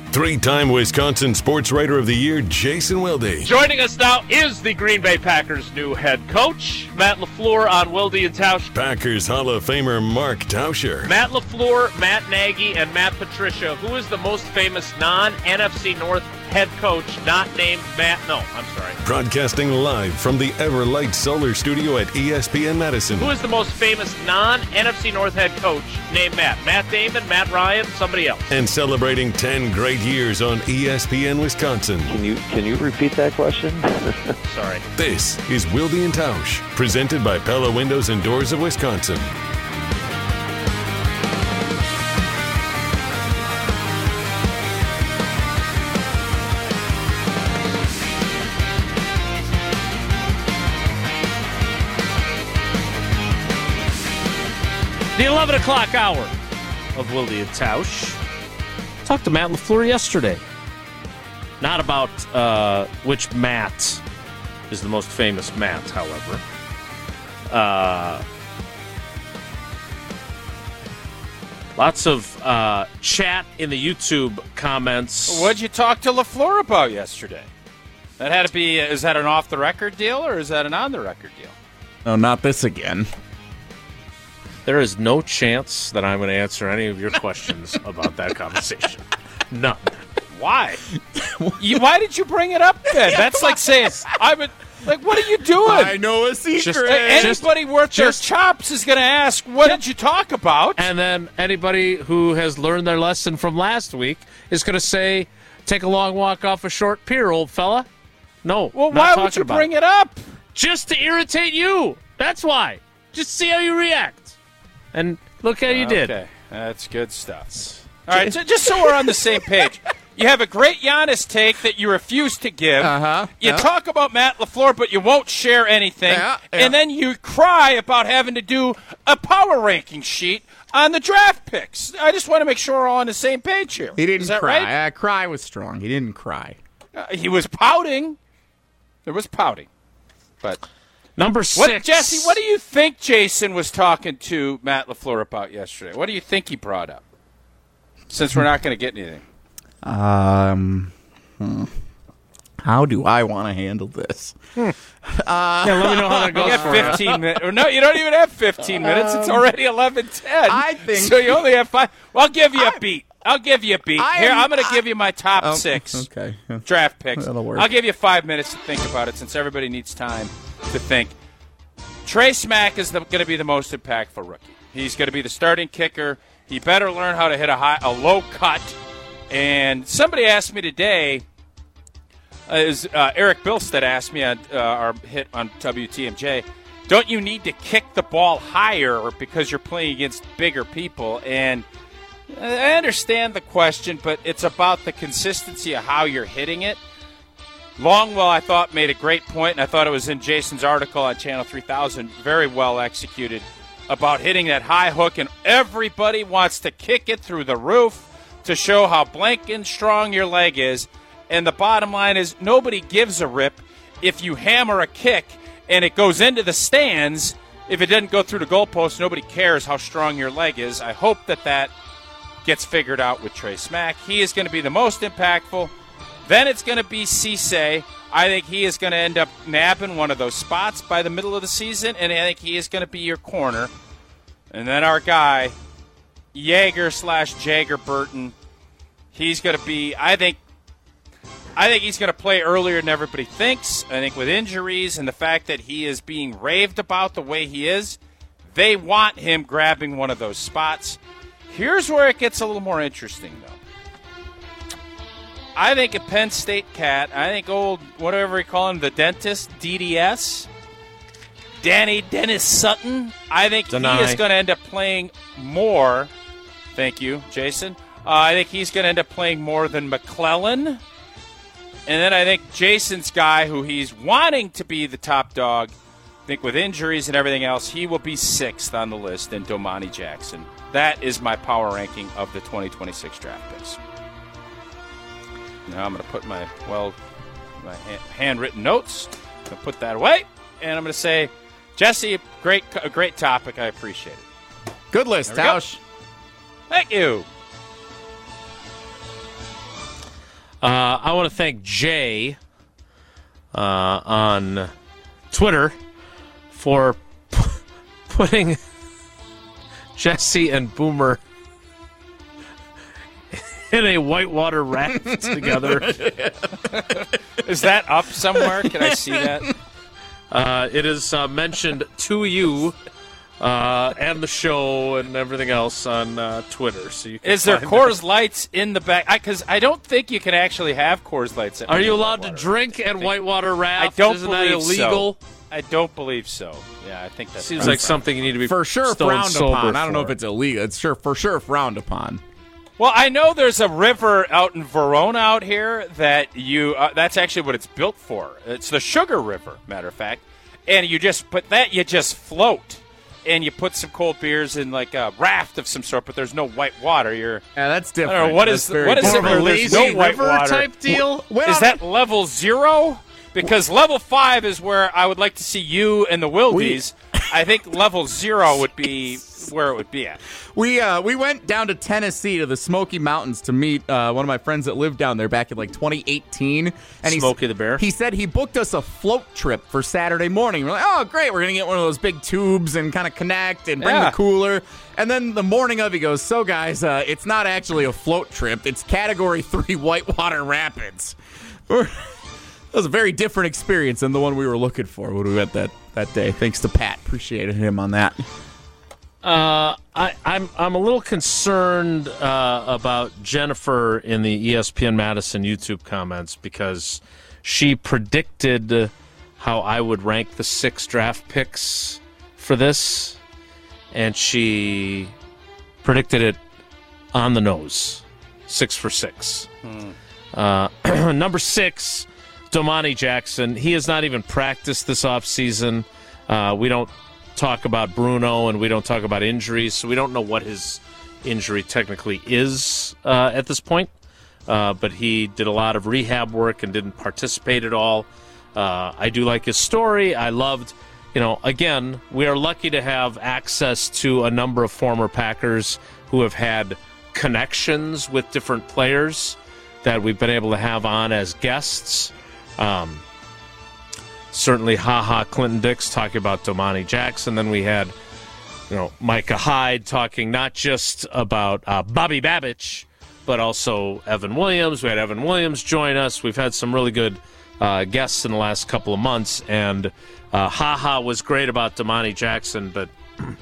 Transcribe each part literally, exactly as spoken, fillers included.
Three-time Wisconsin Sports Writer of the Year, Jason Wilde. Joining us now is the Green Bay Packers' new head coach, Matt LaFleur on Wilde and Tausch. Packers Hall of Famer Mark Tauscher. Matt LaFleur, Matt Nagy, and Matt Patricia. Who is the most famous non-N F C North head coach not named Matt? No, I'm sorry. Broadcasting live from the Everlight Solar Studio at E S P N Madison. Who is the most famous non-N F C North head coach named Matt? Matt Damon, Matt Ryan, somebody else. And celebrating ten great years on E S P N Wisconsin. Can you can you repeat that question? Sorry. This is Wilde and Tausch, presented by Pella Windows and Doors of Wisconsin. The eleven o'clock hour of Wilde and Tausch. Talked to Matt LaFleur yesterday. Not about uh, which Matt is the most famous Matt, however. Uh, lots of uh, chat in the YouTube comments. What'd you talk to LaFleur about yesterday? That had to be, is that an off-the-record deal or is that an on-the-record deal? No, not this again. There is no chance that I'm going to answer any of your questions about that conversation. None. Why? you, why did you bring it up then? That's like saying, I would, like, what are you doing? I know a secret. Just- Like, anybody worth just- their chops is going to ask, what did you talk about? And then anybody who has learned their lesson from last week is going to say, take a long walk off a short pier, old fella. No, well, not why talking would you about bring it. it up? Just to irritate you. That's why. Just see how you react. And look how you did. Okay, that's good stuff. All right, so just so we're on the same page. You have a great Giannis take that you refuse to give. Uh-huh. You Yeah. talk about Matt LaFleur, but you won't share anything. Yeah, yeah. And then you cry about having to do a power ranking sheet on the draft picks. I just want to make sure we're all on the same page here. He didn't Is that cry. right? Uh, cry was strong. He didn't cry. Uh, he was pouting. There was pouting. But Number six. what, Jesse, what do you think Jason was talking to Matt LaFleur about yesterday? What do you think he brought up? Since we're not going to get anything. Um, hmm. How do I want to handle this? Yeah, let me know how that You goes have for you. fifteen minutes. Or no, you don't even have fifteen minutes. It's already eleven ten. I think- So you only have five. Well, I'll give you a beat. I'll give you a beat. I Here, am- I'm going to give you my top Oh, six Okay. draft picks. That'll work. I'll give you five minutes to think about it since everybody needs time to think. Trey Smack is going to be the most impactful rookie. He's going to be the starting kicker. He better learn how to hit a high, a low cut. And somebody asked me today, uh, is uh, Eric Bilstead asked me on uh, our hit on W T M J, don't you need to kick the ball higher because you're playing against bigger people? And I understand the question, but it's about the consistency of how you're hitting it. Longwell, I thought, made a great point, and I thought it was in Jason's article on Channel three thousand, very well executed, about hitting that high hook, and everybody wants to kick it through the roof to show how blank and strong your leg is. And the bottom line is nobody gives a rip if you hammer a kick and it goes into the stands. If it doesn't go through the goalpost, nobody cares how strong your leg is. I hope that that gets figured out with Trey Smack. He is going to be the most impactful. Then it's going to be Cisse. I think he is going to end up nabbing one of those spots by the middle of the season, and I think he is going to be your corner. And then our guy, Jaeger slash Jagger Burton, he's going to be, I think, I think he's going to play earlier than everybody thinks. I think with injuries and the fact that he is being raved about the way he is, they want him grabbing one of those spots. Here's where it gets a little more interesting, though. I think a Penn State cat, I think old, whatever we call him, the dentist, D D S, Danny Dennis Sutton, I think Deny. he is going to end up playing more. Thank you, Jason. Uh, I think he's going to end up playing more than McClellan. And then I think Jason's guy, who he's wanting to be the top dog, I think with injuries and everything else, he will be sixth on the list in Domani Jackson. That is my power ranking of the twenty twenty-six draft picks. Now I'm going to put my, well, my hand, handwritten notes. I'm going to put that away. And I'm going to say, Jesse, great, a great topic. I appreciate it. Good list, There we go. Tausch. Thank you. Uh, I want to thank Jay uh, on Twitter for p- putting Jesse and Boomer in a whitewater raft together. Is that up somewhere? Can I see that? Uh, it is uh, mentioned to you uh, and the show and everything else on uh, Twitter. So you can Is there find Coors it. Lights in the back? Because I, I don't think you can actually have Coors Lights. Are you allowed to drink and whitewater raft? I don't Isn't believe that illegal? so. I don't believe so. Yeah, I think that Seems like something you need to be For sure stone frowned sober upon. I don't know for. if it's illegal. It's sure for sure frowned upon. Well, I know there's a river out in Verona out here that you. Uh, that's actually what it's built for. It's the Sugar River, matter of fact. And you just put that. You just float, and you put some cold beers in like a raft of some sort. But there's no white water. You're. Yeah, that's different. I don't know what That's is very what is it different. where there's no Lazy white river water type deal? When Is I'm- that level zero? Because level five is where I would like to see you and the Wildies. I think level zero would be where it would be at. We uh, we went down to Tennessee to the Smoky Mountains to meet uh, one of my friends that lived down there back in like twenty eighteen. And he's- Smokey the Bear? He said he booked us a float trip for Saturday morning. We're like, oh, great. We're going to get one of those big tubes and kind of connect and bring Yeah. the cooler. And then the morning of, he goes, so guys, uh, it's not actually a float trip. It's Category three Whitewater Rapids. We're... That was a very different experience than the one we were looking for when we went that, that day. Thanks to Pat. Appreciated him on that. Uh, I, I'm I'm a little concerned uh, about Jennifer in the E S P N Madison YouTube comments because she predicted how I would rank the six draft picks for this, and she predicted it on the nose, six for six. Hmm. Uh, number six, Domani Jackson. He has not even practiced this offseason. Uh, we don't talk about Bruno, and we don't talk about injuries, so we don't know what his injury technically is uh, at this point. Uh, but he did a lot of rehab work and didn't participate at all. Uh, I do like his story. I loved, you know, again, we are lucky to have access to a number of former Packers who have had connections with different players that we've been able to have on as guests. Um, certainly, haha, Clinton Dix talking about Domani Jackson. Then we had, you know, Micah Hyde talking not just about uh, Bobby Babich, but also Evan Williams. We had Evan Williams join us. We've had some really good uh, guests in the last couple of months. And uh, haha was great about Domani Jackson, but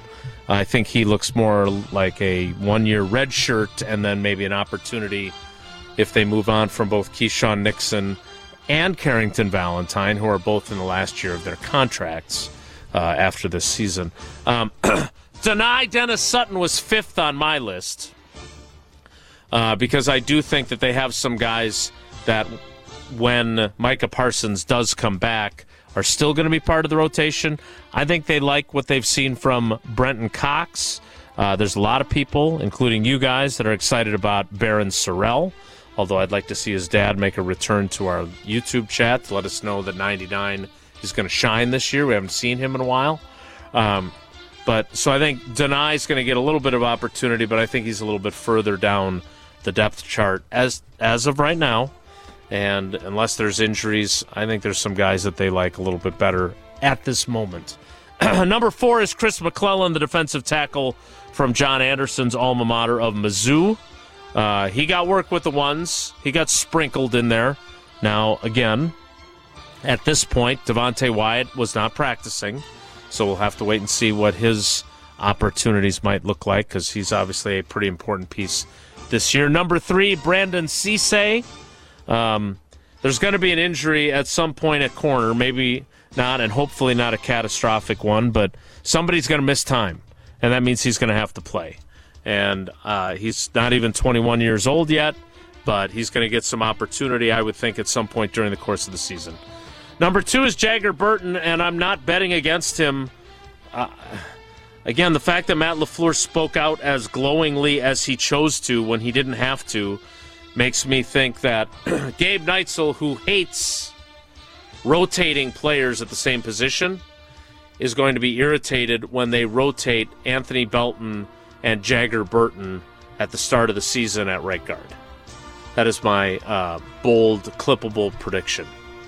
I think he looks more like a one-year red shirt and then maybe an opportunity if they move on from both Keyshawn Nixon and Carrington Valentine, who are both in the last year of their contracts uh, after this season. Um, Deny Dennis Sutton was fifth on my list uh, because I do think that they have some guys that when Micah Parsons does come back are still going to be part of the rotation. I think they like what they've seen from Brenton Cox. Uh, there's a lot of people, including you guys, that are excited about Baron Sorrell. Although I'd like to see his dad make a return to our YouTube chat to let us know that ninety-nine is going to shine this year. We haven't seen him in a while. Um, but so I think Denai's going to get a little bit of opportunity, but I think he's a little bit further down the depth chart as as of right now. And unless there's injuries, I think there's some guys that they like a little bit better at this moment. Number four is Chris McClellan, the defensive tackle from John Anderson's alma mater of Mizzou. Uh, he got work with the ones. He got sprinkled in there. Now, again, at this point, Devontae Wyatt was not practicing, so we'll have to wait and see what his opportunities might look like because he's obviously a pretty important piece this year. Number three, Brandon Cisse. Um, there's going to be an injury at some point at corner, maybe not, and hopefully not a catastrophic one, but somebody's going to miss time, and that means he's going to have to play. And uh, he's not even twenty-one years old yet, but he's going to get some opportunity, I would think, at some point during the course of the season. Number two is Jagger Burton, and I'm not betting against him. Uh, again, the fact that Matt LaFleur spoke out as glowingly as he chose to when he didn't have to makes me think that Gabe Neitzel, who hates rotating players at the same position, is going to be irritated when they rotate Anthony Belton and Jagger Burton at the start of the season at right guard. That is my uh, bold, clippable prediction.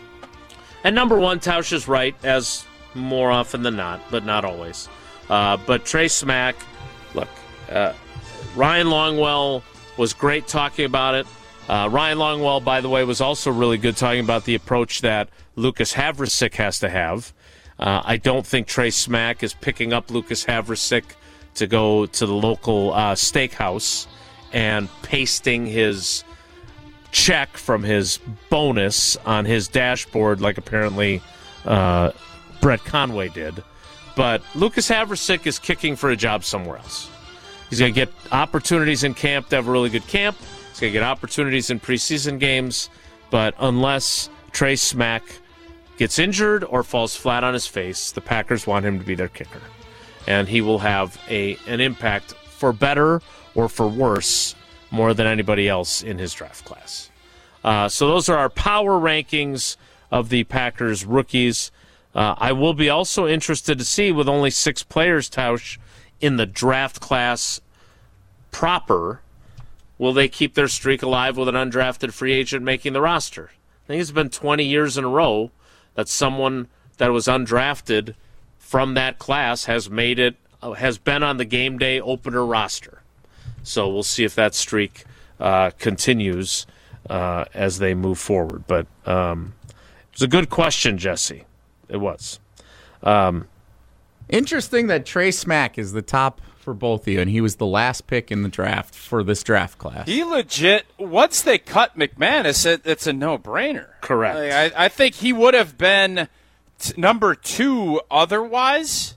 And number one, Tausch is right, as more often than not, but not always. Uh, but Trey Smack, look, uh, Ryan Longwell was great talking about it. Uh, Ryan Longwell, by the way, was also really good talking about the approach that Lucas Havrisik has to have. Uh, I don't think Trey Smack is picking up Lucas Havrisik to go to the local uh, steakhouse and pasting his check from his bonus on his dashboard like apparently uh, Brett Conway did. But Lucas Havrisik is kicking for a job somewhere else. He's going to get opportunities in camp to have a really good camp. He's going to get opportunities in preseason games. But unless Trey Smack gets injured or falls flat on his face, the Packers want him to be their kicker. And he will have a an impact for better or for worse more than anybody else in his draft class. Uh, so those are our power rankings of the Packers rookies. Uh, I will be also interested to see, with only six players, Tausch, in the draft class proper, will they keep their streak alive with an undrafted free agent making the roster? I think it's been twenty years in a row that someone that was undrafted from that class has made it, uh, has been on the game day opener roster. So we'll see if that streak uh, continues uh, as they move forward. But um, it was a good question, Jesse. It was. Um, Interesting that Trey Smack is the top for both of you, and he was the last pick in the draft for this draft class. He legit, once they cut McManus, it, it's a no-brainer. Correct. Like, I, I think he would have been t- number two otherwise.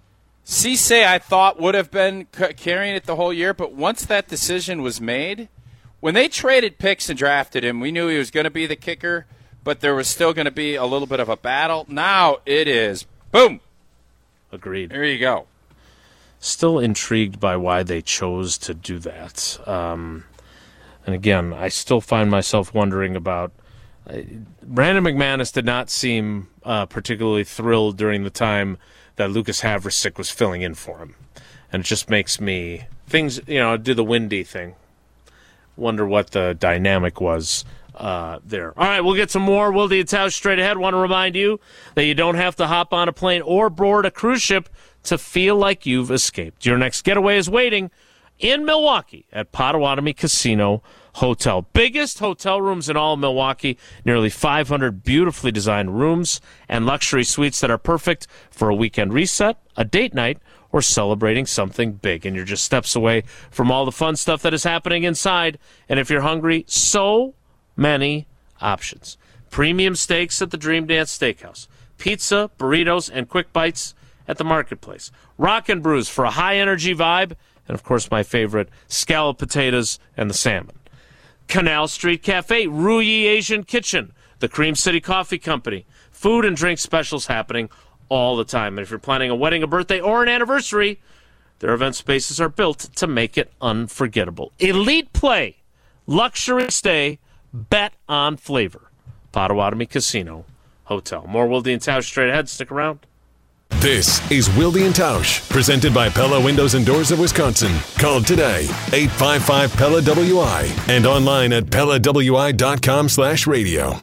Cisse, I thought, would have been c- carrying it the whole year, but once that decision was made, when they traded picks and drafted him, we knew he was going to be the kicker, but there was still going to be a little bit of a battle. Now it is, boom. Agreed. There you go. Still intrigued by why they chose to do that. Um, and again, I still find myself wondering about uh, Brandon McManus did not seem uh, particularly thrilled during the time that Lucas Havrisik was filling in for him. And it just makes me, things, you know, do the windy thing. Wonder what the dynamic was uh, there. All right, we'll get some more Wilde and Tausch straight ahead. Want to remind you that you don't have to hop on a plane or board a cruise ship to feel like you've escaped. Your next getaway is waiting in Milwaukee at Potawatomi Casino Hotel. Biggest hotel rooms in all of Milwaukee. Nearly five hundred beautifully designed rooms and luxury suites that are perfect for a weekend reset, a date night, or celebrating something big. And you're just steps away from all the fun stuff that is happening inside. And if you're hungry, so many options. Premium steaks at the Dream Dance Steakhouse. Pizza, burritos, and quick bites at the Marketplace. Rock and Brews for a high-energy vibe. And, of course, my favorite, scalloped potatoes and the salmon. Canal Street Cafe, Ruyi Asian Kitchen, the Cream City Coffee Company. Food and drink specials happening all the time. And if you're planning a wedding, a birthday, or an anniversary, their event spaces are built to make it unforgettable. Elite play, luxury stay, bet on flavor. Potawatomi Casino Hotel. More Wilde and Tausch straight ahead. Stick around. This is Wilde and Tausch, presented by Pella Windows and Doors of Wisconsin. Call today, eight five five P E L L A W I, and online at Pella W I dot com slash radio.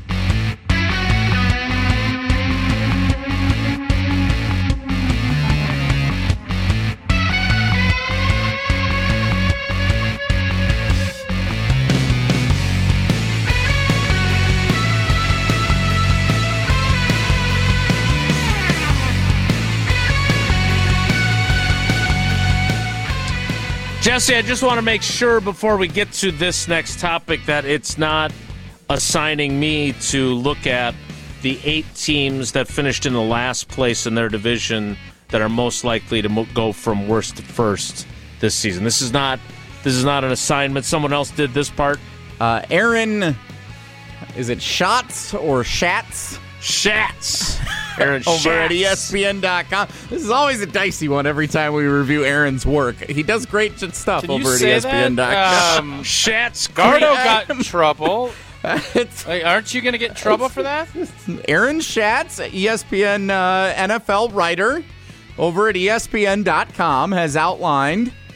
Jesse, I just want to make sure before we get to this next topic that it's not assigning me to look at the eight teams that finished in the last place in their division that are most likely to mo- go from worst to first this season. This is not this is not an assignment. Someone else did this part. Uh, Aaron, is it Schatz or Schatz? Schatz. Aaron Over Schatz. at E S P N dot com. This is always a dicey one every time we review Aaron's work. He does great stuff Can over you at say E S P N dot com. Um, Schatz. Gardo Creek. got in trouble. It's Like, aren't you going to get in trouble for that? Aaron Schatz, E S P N uh, N F L writer over at E S P N dot com, has outlined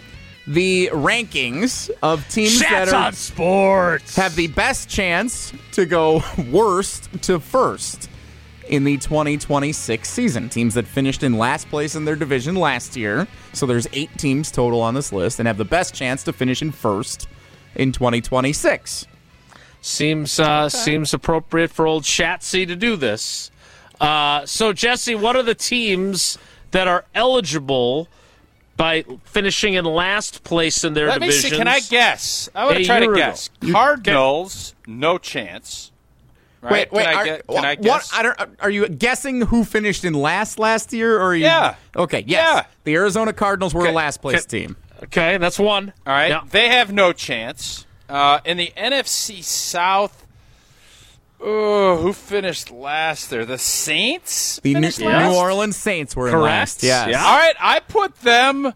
the rankings of teams Shots that are, on sports. have the best chance to go worst to first in the twenty twenty-six season. Teams that finished in last place in their division last year. So there's eight teams total on this list and have the best chance to finish in first in twenty twenty-six. Seems uh, okay. seems appropriate for old Shatsy to do this. Uh, so, Jesse, what are the teams that are eligible by finishing in last place in their Let divisions? me see. Can I guess? I want to A try to year guess. ago. Cardinals, no chance. Right? Wait, wait. Can I, Are, get, can I what, guess? I don't, are you guessing who finished in last last year? Or are you, Yeah. Okay, yes. Yeah. The Arizona Cardinals were Okay. a last place Okay. team. Okay, that's one. All right. Yeah. They have no chance. Uh, in the N F C South, oh, who finished last there? The Saints The New, finished New last? Orleans Saints were in Correct. last. Yes. Yeah. All right, I put them.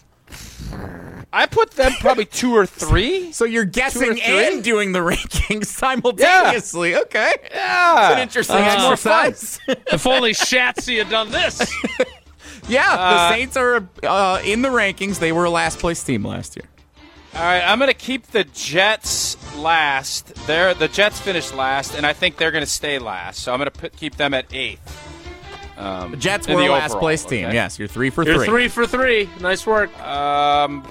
I put them probably two or three. So you're guessing three? and doing the rankings simultaneously. Okay. Yeah, It's an interesting Uh, exercise. If only Shatsy had done this. yeah, Uh, the Saints are uh, in the rankings. They were a last place team last year. All right, I'm going to keep the Jets last. They're, the Jets finished last, and I think they're going to stay last. So I'm going to keep them at eighth. Um, The Jets in were the a last overall, place team. okay? Yes, you're three for You're three. three for three. Nice work. Um,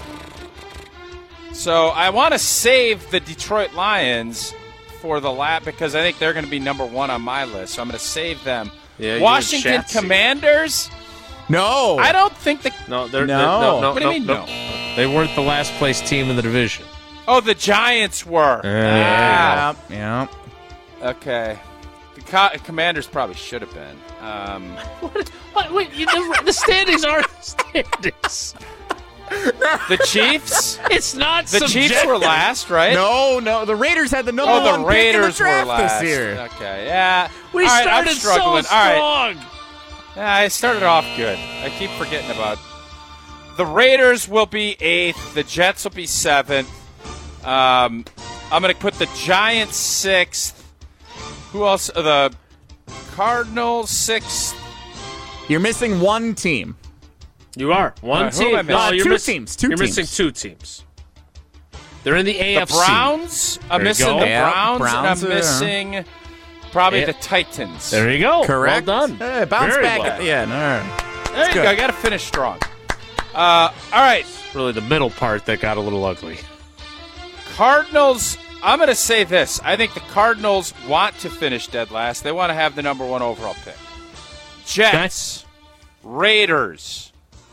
so I want to save the Detroit Lions for the lap because I think they're going to be number one on my list. So I'm going to save them. Yeah, you Washington and Shatsy. Commanders. No. I don't think the. No, they're, No. they're, no, no, What do you no, mean, no. They weren't the last place team in the division. Oh, the Giants were. Yeah. Ah, Yeah. okay. The Co- Commanders probably should have been. Um, What? What? Wait, you, the, the standings aren't standings. the Chiefs. It's not The subjective. Chiefs were last, right? No, no. The Raiders had the number Oh, one the pick in Raiders the draft were last. this year. Okay, yeah. We All right, I'm started so struggling. strong. All right. Yeah, I started off good. I keep forgetting about. The Raiders will be eighth. The Jets will be seventh. Um, I'm going to put the Giants sixth. Who else? Uh, the Cardinals sixth. You're missing one team. You are one All right, who team. am I missing? No, Uh, you're two miss- teams, two you're teams. missing two teams. They're in the A The F C. Browns. I'm There you missing go. the Yeah, Browns, Browns, and uh, I'm missing probably Yeah. the Titans. There you go. Correct. Well done. Hey, bounce Very back well. at the end. All right. There you good. go. I got to finish strong. Uh, all right. Really, the middle part that got a little ugly. Cardinals, I'm going to say this. I think the Cardinals want to finish dead last. They want to have the number one overall pick. Jets, Raiders,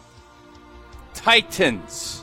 Titans.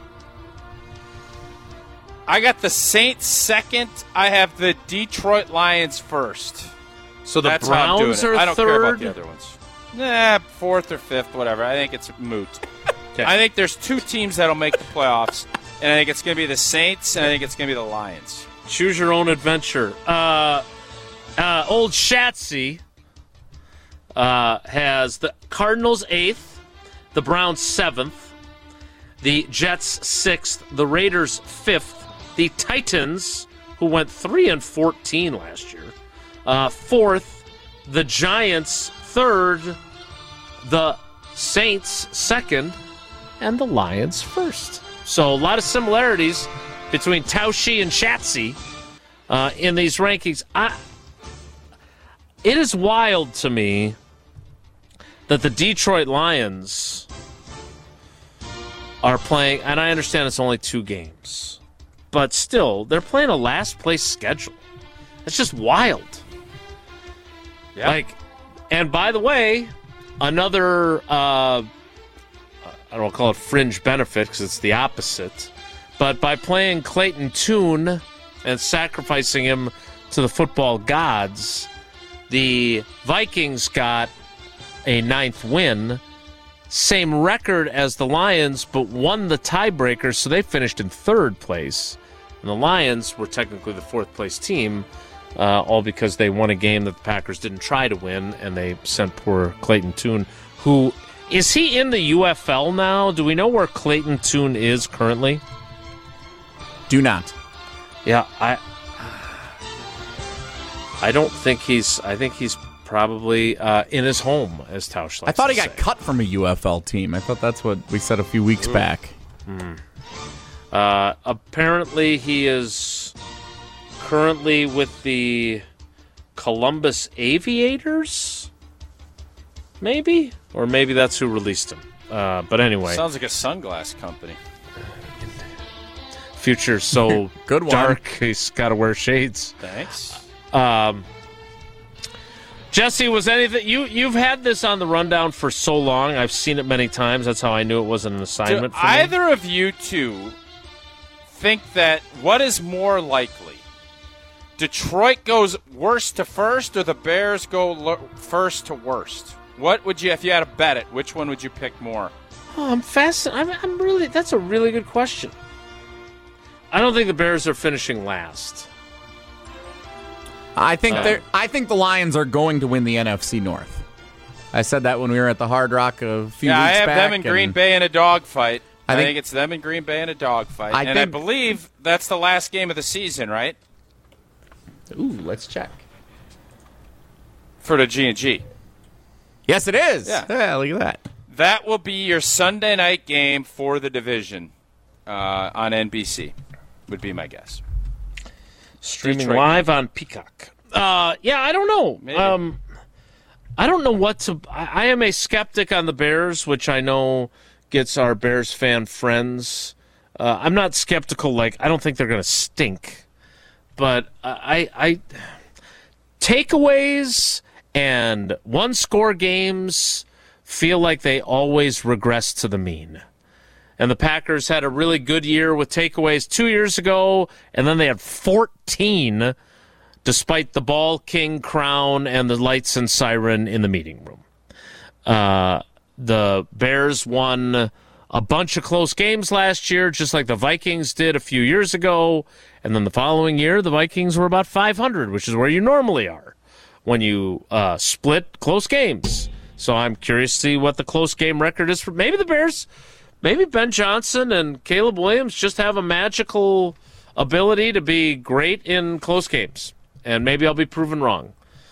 I got the Saints second. I have the Detroit Lions first. So the That's how I'm doing Browns it. are I don't third. care about the other ones. Nah, fourth or fifth, whatever. I think it's moot. Okay. I think there's two teams that'll make the playoffs, and I think it's going to be the Saints, and I think it's going to be the Lions. Choose your own adventure. Uh, uh, old Shatsy uh, has the Cardinals eighth, the Browns seventh, the Jets sixth, the Raiders fifth, the Titans, who went three and fourteen last year, uh, fourth, the Giants third, the Saints second, and the Lions first. So a lot of similarities between Taushi and Shatsy uh, in these rankings. I, it is wild to me that the Detroit Lions are playing, and I understand it's only two games, but still, they're playing a last place schedule. It's just wild. Yeah. Like, and by the way, another, uh, I don't want to call it fringe benefit because it's the opposite, but by playing Clayton Tune and sacrificing him to the football gods, the Vikings got a ninth win, same record as the Lions, but won the tiebreaker, so they finished in third place. And the Lions were technically the fourth place team, uh, all because they won a game that the Packers didn't try to win, and they sent poor Clayton Tune, who is he in the U F L now? Do we know where Clayton Tune is currently? Do not. Yeah, I I don't think he's I think he's probably uh, in his home, as Tausch likes I thought he to got say. cut from a U F L team. I thought that's what we said a few weeks back. Uh, apparently, he is currently with the Columbus Aviators, maybe? Or maybe that's who released him. Uh, but anyway. Sounds like a sunglass company. Future's so Good one. dark, he's got to wear shades. Thanks. Um, Jesse, was anything you you've had this on the rundown for so long? I've seen it many times. That's how I knew it wasn't an assignment Do for me. either of you two think that what is more likely? Detroit goes worst to first, or the Bears go lo- first to worst? What would you, if you had to bet it, which one would you pick more? Oh, I'm fascinated. I'm, I'm really. That's a really good question. I don't think the Bears are finishing last. I think Uh, they're. I think the Lions are going to win the N F C North. I said that when we were at the Hard Rock a few Yeah, I weeks have back. them in Green and Bay in a dogfight. I, I think, think- it's them in Green Bay in a dogfight. I and I think- believe that's the last game of the season, right? Ooh, let's check. For the G and G. Yes, it is. Yeah. yeah look at that. That will be your Sunday night game for the division uh, on N B C, would be my guess. Streaming Detroit. live on Peacock. Uh, yeah, I don't know. Maybe. Um, I don't know what to. I, I am a skeptic on the Bears, which I know gets our Bears fan friends. Uh, I'm not skeptical. Like I don't think they're going to stink, but I, I takeaways and one score games feel like they always regress to the mean. And the Packers had a really good year with takeaways two years ago, and then they had fourteen, despite the Ball King crown and the lights and siren in the meeting room. Uh, the Bears won a bunch of close games last year, just like the Vikings did a few years ago. And then the following year, the Vikings were about five hundred, which is where you normally are when you uh, split close games. So I'm curious to see what the close game record is for maybe the Bears. Maybe Ben Johnson and Caleb Williams just have a magical ability to be great in close games, and maybe I'll be proven wrong.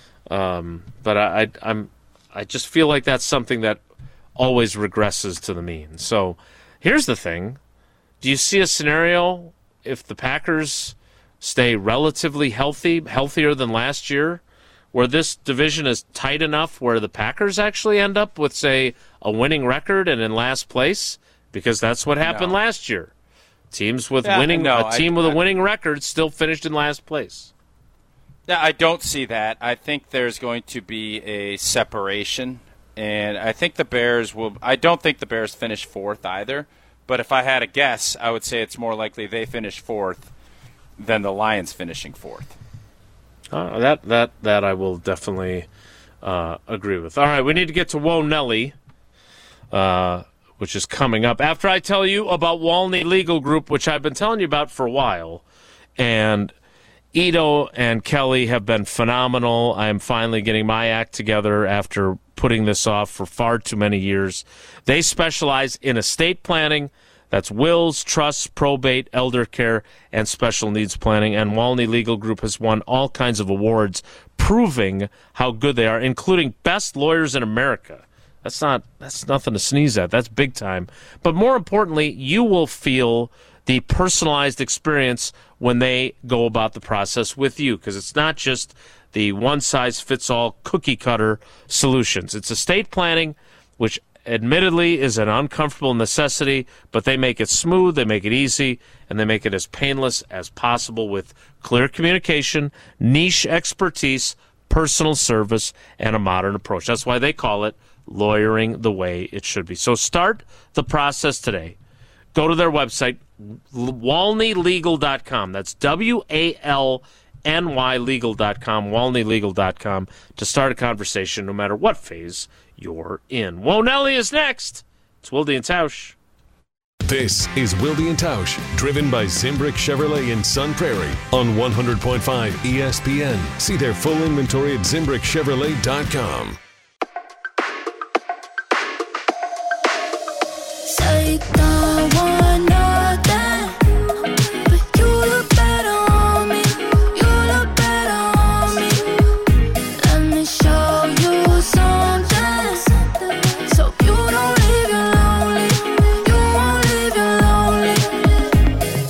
Um, but I, I, I'm, I just feel like that's something that always regresses to the mean. So here's the thing: do you see a scenario if the Packers stay relatively healthy, healthier than last year, where this division is tight enough where the Packers actually end up with, say, a winning record and in last place? Because that's what happened No. last year. Teams with Yeah, winning no, a team I- with a I- winning record still finished in last place. Yeah, I don't see that. I think there's going to be a separation, and I think the Bears will. I don't think the Bears finish fourth either. But if I had a guess, I would say it's more likely they finish fourth than the Lions finishing fourth. Uh, that that that I will definitely uh, agree with. All right, we need to get to Whoa Nelly, uh, which is coming up after I tell you about Walney Legal Group, which I've been telling you about for a while, and Ito and Kelly have been phenomenal. I am finally getting my act together after putting this off for far too many years. They specialize in estate planning. That's wills, trusts, probate, elder care, and special needs planning. And Walney Legal Group has won all kinds of awards proving how good they are, including Best Lawyers in America. That's not that's nothing to sneeze at. That's big time. But more importantly, you will feel the personalized experience when they go about the process with you, because it's not just the one-size-fits-all cookie-cutter solutions. It's estate planning, which admittedly is an uncomfortable necessity, but they make it smooth, they make it easy, and they make it as painless as possible with clear communication, niche expertise, personal service, and a modern approach. That's why they call it lawyering the way it should be. So start the process today. Go to their website, walney legal dot com. That's W A L N Y legal dot com, walney legal dot com, to start a conversation no matter what phase you're in. Whoa, Nelly is next. It's Wilde and Tausch. This is Wilde and Tausch, driven by Zimbrick Chevrolet in Sun Prairie on one hundred point five E S P N. See their full inventory at zimbrick chevrolet dot com. Say you don't want nothing, but you look better on me. You look better on me. Let me show you something, so you don't leave you lonely. You won't leave you lonely.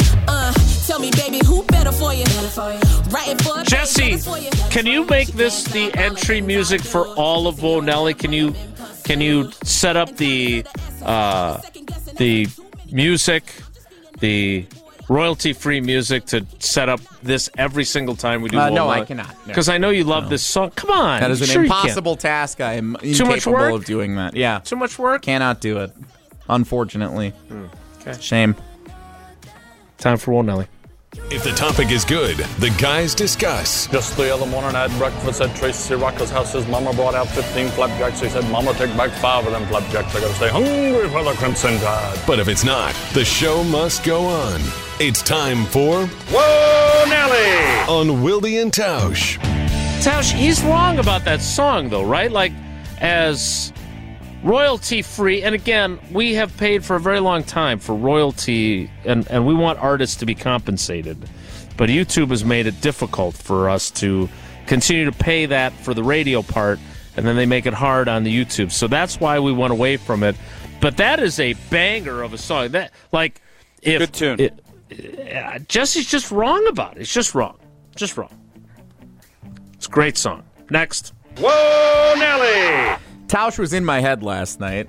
Jesse, can you make this the entry music for all of Whoa Nelly? Can you can you set up the uh, the music, the royalty-free music to set up this every single time we do? Uh, Whoa no, Nelly? I cannot. Because I know you love No. this song. Come on, That is an sure you can. impossible task. I am Too much work? incapable of doing that. Yeah. Too much work. Cannot do it. Unfortunately. Okay. Shame. Time for Whoa Nelly. If the topic is good, the guys discuss. Just the other morning I had breakfast at Tracy Rocker's house. His mama brought out fifteen flapjacks. He said, Mama, take back five of them flapjacks. I gotta stay hungry for the Crimson Tide. But if it's not, the show must go on. It's time for Whoa, Nelly! On Wilde and Tausch. Tausch, he's wrong about that song, though, right? Like, as royalty-free, and again, we have paid for a very long time for royalty, and, and we want artists to be compensated. But YouTube has made it difficult for us to continue to pay that for the radio part, and then they make it hard on the YouTube. So that's why we went away from it. But that is a banger of a song. That, like, if Good tune. It, uh, Jesse's just wrong about it. It's just wrong. Just wrong. It's a great song. Next. Whoa, Nelly! Tausch was in my head last night.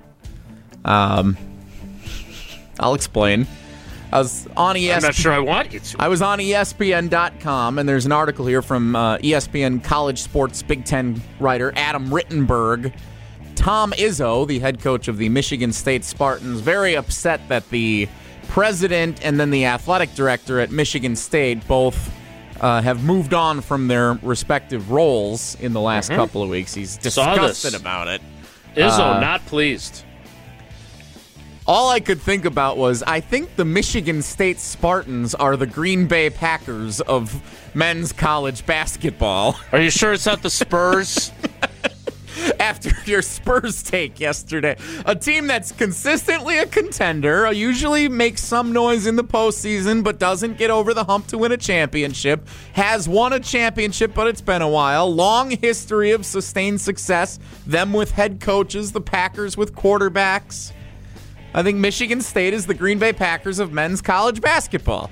Um, I'll explain. I was on E S P N. I'm not sure I want you to. I was on E S P N dot com, and there's an article here from uh, E S P N college sports Big Ten writer Adam Rittenberg. Tom Izzo, the head coach of the Michigan State Spartans, very upset that the president and then the athletic director at Michigan State both uh, have moved on from their respective roles in the last Mm-hmm. couple of weeks. He's Saw disgusted this. about it. Izzo, Uh, not pleased. All I could think about was, I think the Michigan State Spartans are the Green Bay Packers of men's college basketball. Are you sure it's not the Spurs? After your Spurs take yesterday, a team that's consistently a contender, usually makes some noise in the postseason, but doesn't get over the hump to win a championship, has won a championship, but it's been a while. Long history of sustained success, them with head coaches, the Packers with quarterbacks. I think Michigan State is the Green Bay Packers of men's college basketball.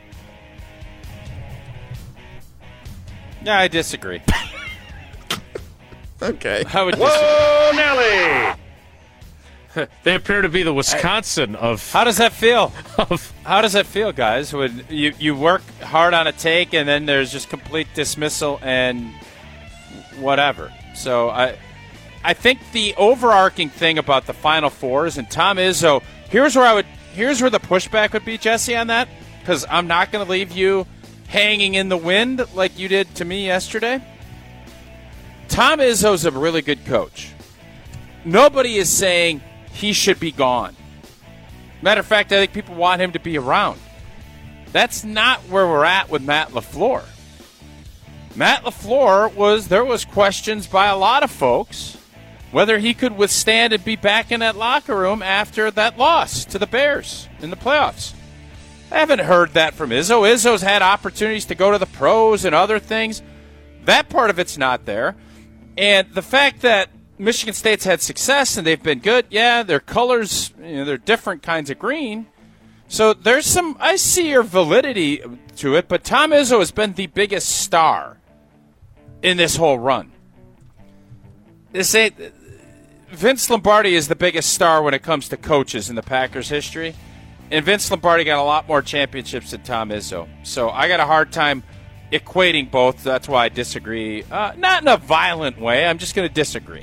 Yeah, I disagree. Okay. I would disagree. Whoa, Nelly! They appear to be the Wisconsin of. How does that feel? of How does that feel, guys? When you, you work hard on a take and then there's just complete dismissal and whatever. So I I think the overarching thing about the Final Fours and Tom Izzo, here's where I would here's where the pushback would be, Jesse, on that, because I'm not going to leave you hanging in the wind like you did to me yesterday. Tom Izzo's a really good coach. Nobody is saying he should be gone. Matter of fact, I think people want him to be around. That's not where we're at with Matt LaFleur. Matt LaFleur was, there was questions by a lot of folks whether he could withstand and be back in that locker room after that loss to the Bears in the playoffs. I haven't heard that from Izzo. Izzo's had opportunities to go to the pros and other things. That part of it's not there. And the fact that Michigan State's had success and they've been good, yeah, their colors, you know, they're different kinds of green. So there's some, I see your validity to it, but Tom Izzo has been the biggest star in this whole run. This ain't, Vince Lombardi is the biggest star when it comes to coaches in the Packers history. And Vince Lombardi got a lot more championships than Tom Izzo. So I got a hard time equating both. That's why I disagree. Uh, not in a violent way. I'm just going to disagree.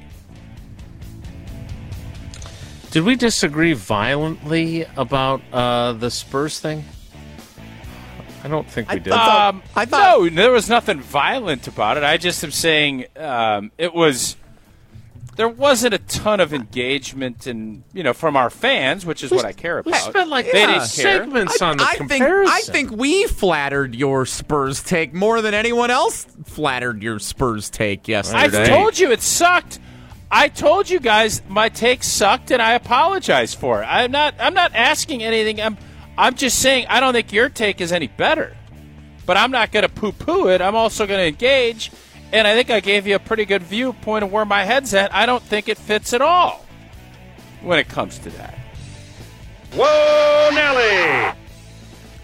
Did we disagree violently about uh, the Spurs thing? I don't think we I did. thought- Um, I thought- no, there was nothing violent about it. I just am saying um, it was. There wasn't a ton of engagement, and you know, from our fans, which is what I care we about. spent like They eight didn't care. segments on the I think comparison. I think we flattered your Spurs take more than anyone else flattered your Spurs take yesterday. I've told you it sucked. I told you guys my take sucked, and I apologize for it. I'm not. I'm not asking anything. I'm. I'm just saying I don't think your take is any better. But I'm not going to poo-poo it. I'm also going to engage, and I think I gave you a pretty good viewpoint of where my head's at. I don't think it fits at all when it comes to that. Whoa, Nelly!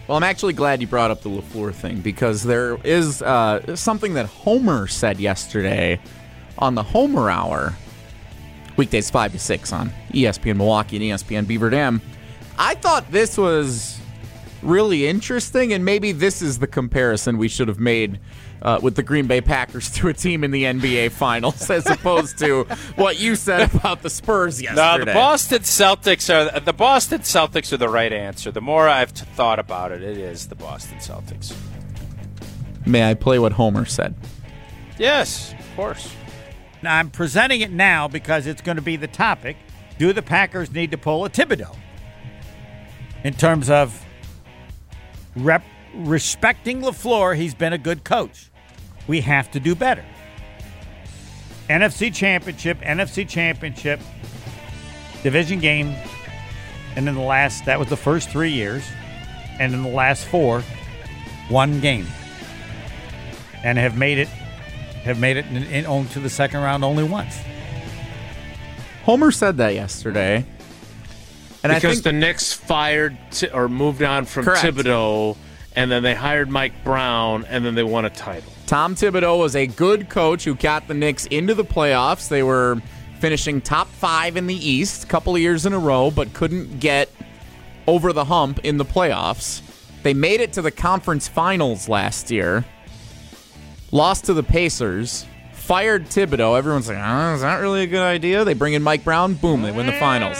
Well, I'm actually glad you brought up the LaFleur thing because there is uh, something that Homer said yesterday on the Homer Hour, weekdays five to six on E S P N Milwaukee and E S P N Beaver Dam. I thought this was really interesting, and maybe this is the comparison we should have made uh, with the Green Bay Packers to a team in the N B A Finals as opposed to what you said about the Spurs yesterday. No, the Boston Celtics are the Boston Celtics are the right answer. The more I've t- thought about it, it is the Boston Celtics. May I play what Homer said? Yes, of course. Now, I'm presenting it now because it's going to be the topic. Do the Packers need to pull a Thibodeau? In terms of rep, respecting LaFleur, he's been a good coach. We have to do better. N F C Championship, N F C Championship, division game, and in the last, that was the first three years, and in the last four, one game. And have made it have made it in, in, on to the second round only once. Homer said that yesterday. And because I think the Knicks fired t- or moved on from Correct. Thibodeau, and then they hired Mike Brown, and then they won a title. Tom Thibodeau was a good coach who got the Knicks into the playoffs. They were finishing top five in the East a couple of years in a row, but couldn't get over the hump in the playoffs. They made it to the conference finals last year, lost to the Pacers, fired Thibodeau. Everyone's like, oh, is that really a good idea? They bring in Mike Brown, boom, they win the finals.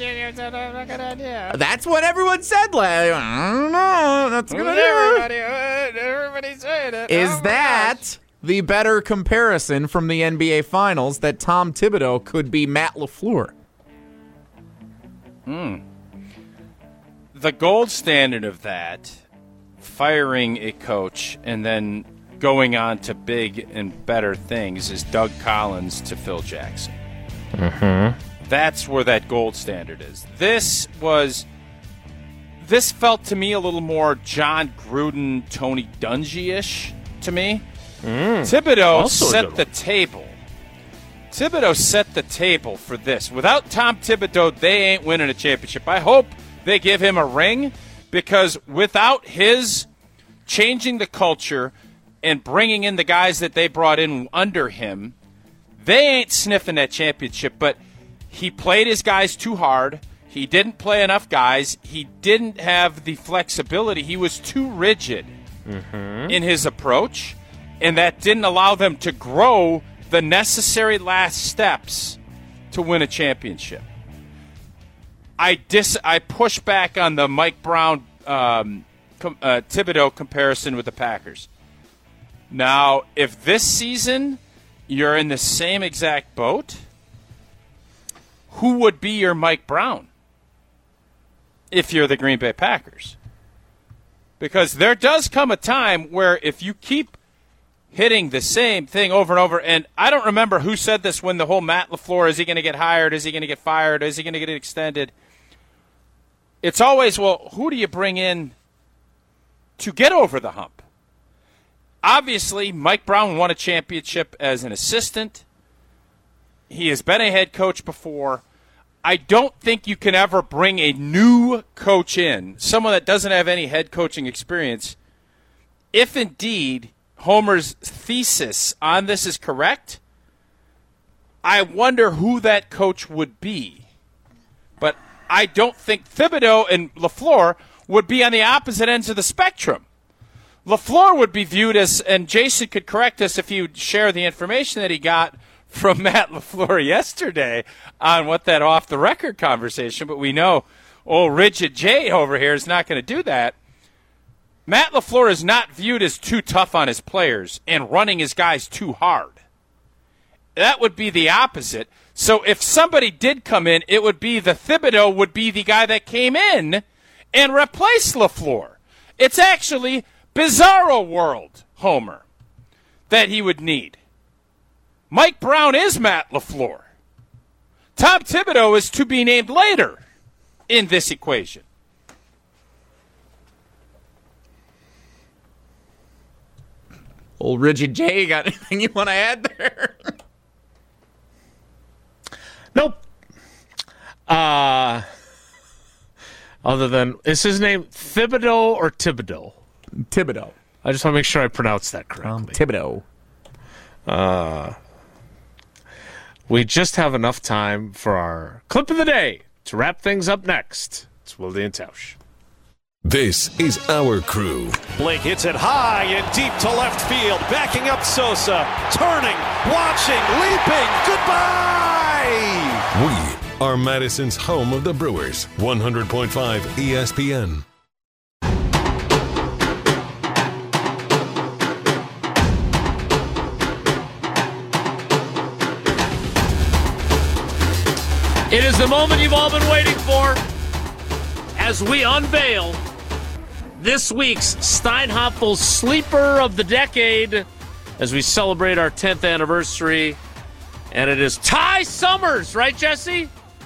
That's what everyone said last. I don't know. That's a good idea. Everybody's saying it. Is Oh, my that gosh. the better comparison from the N B A Finals that Tom Thibodeau could be Matt LaFleur? The gold standard of that, firing a coach and then going on to big and better things, is Doug Collins to Phil Jackson. Mm-hmm. That's where that gold standard is. This was, this felt to me a little more John Gruden, Tony Dungy-ish to me. Thibodeau Also a set good the one. table. Thibodeau set the table for this. Without Tom Thibodeau, they ain't winning a championship. I hope they give him a ring, because without his changing the culture and bringing in the guys that they brought in under him, they ain't sniffing that championship. But he played his guys too hard. He didn't play enough guys. He didn't have the flexibility. He was too rigid in his approach, and that didn't allow them to grow the necessary last steps to win a championship. I dis I push back on the Mike Brown um, com- uh, Thibodeau comparison with the Packers. Now, if this season you're in the same exact boat, who would be your Mike Brown if you're the Green Bay Packers? Because there does come a time where if you keep hitting the same thing over and over, and I don't remember who said this when the whole Matt LaFleur, is he going to get hired, is he going to get fired, is he going to get extended? It's always, well, who do you bring in to get over the hump? Obviously, Mike Brown won a championship as an assistant. He has been a head coach before. I don't think you can ever bring a new coach in, someone that doesn't have any head coaching experience, if indeed Homer's thesis on this is correct. I wonder who that coach would be. But I don't think Thibodeau and LaFleur would be on the opposite ends of the spectrum. LaFleur would be viewed as, and Jason could correct us if he would share the information that he got from Matt LaFleur yesterday on what that off-the-record conversation, but we know old Rigid J over here is not going to do that. Matt LaFleur is not viewed as too tough on his players and running his guys too hard. That would be the opposite. So if somebody did come in, it would be the Thibodeau would be the guy that came in and replaced LaFleur. It's actually bizarro world, Homer, that he would need. Mike Brown is Matt LaFleur. Tom Thibodeau is to be named later in this equation. Old Rigid J, got anything you want to add there? Nope. Uh, Other than, is his name Thibodeau or Thibodeau? Thibodeau. I just want to make sure I pronounce that correctly. Um, Thibodeau. Uh, we just have enough time for our clip of the day to wrap things up next. It's Wilde and Tausch. This is our crew. Blake hits it high and deep to left field. Backing up Sosa. Turning, watching, leaping. Goodbye! We are Madison's home of the Brewers. one hundred point five E S P N. It is the moment you've all been waiting for as we unveil this week's Steinhafel Sleeper of the Decade as we celebrate our tenth anniversary. And it is Ty Summers, right, Jesse?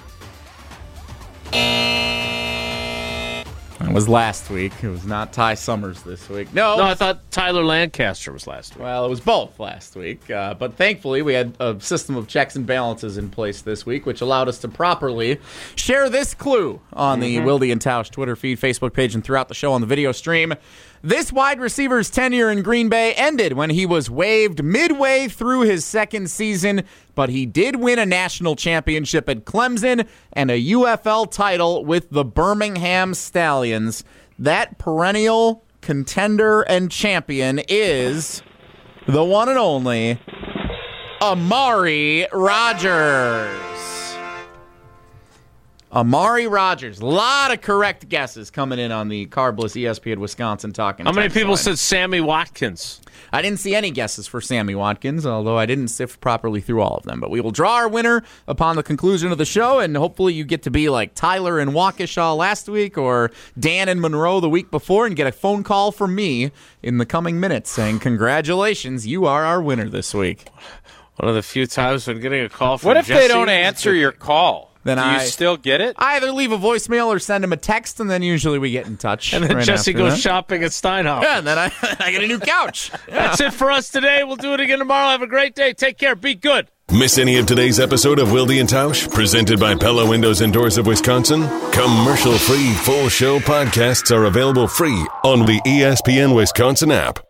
It was last week. It was not Ty Summers this week. No. No, I thought Tyler Lancaster was last week. Well, it was both last week. Uh, but thankfully, we had a system of checks and balances in place this week, which allowed us to properly share this clue on the Mm-hmm. Wilde and Tausch Twitter feed, Facebook page, and throughout the show on the video stream. This wide receiver's tenure in Green Bay ended when he was waived midway through his second season, but he did win a national championship at Clemson and a U F L title with the Birmingham Stallions. That perennial contender and champion is the one and only Amari Rodgers. Amari Rodgers. A lot of correct guesses coming in on the Carbless E S P N Wisconsin Talking. How many text people line. said Sammy Watkins? I didn't see any guesses for Sammy Watkins, although I didn't sift properly through all of them. But we will draw our winner upon the conclusion of the show, and hopefully you get to be like Tyler and Waukesha last week or Dan and Monroe the week before and get a phone call from me in the coming minutes saying, congratulations, you are our winner this week. One of the few times when getting a call from What if Jesse, they don't answer your call? Then Do you I- still get it? I either leave a voicemail or send him a text, and then usually we get in touch. And then right Jesse after goes that. shopping at Steinhoff. Yeah, and then I, I get a new couch. That's it for us today. We'll do it again tomorrow. Have a great day. Take care. Be good. Miss any of today's episode of Wilde and Tausch, presented by Pella Windows and Doors of Wisconsin? Commercial-free full show podcasts are available free on the E S P N Wisconsin app.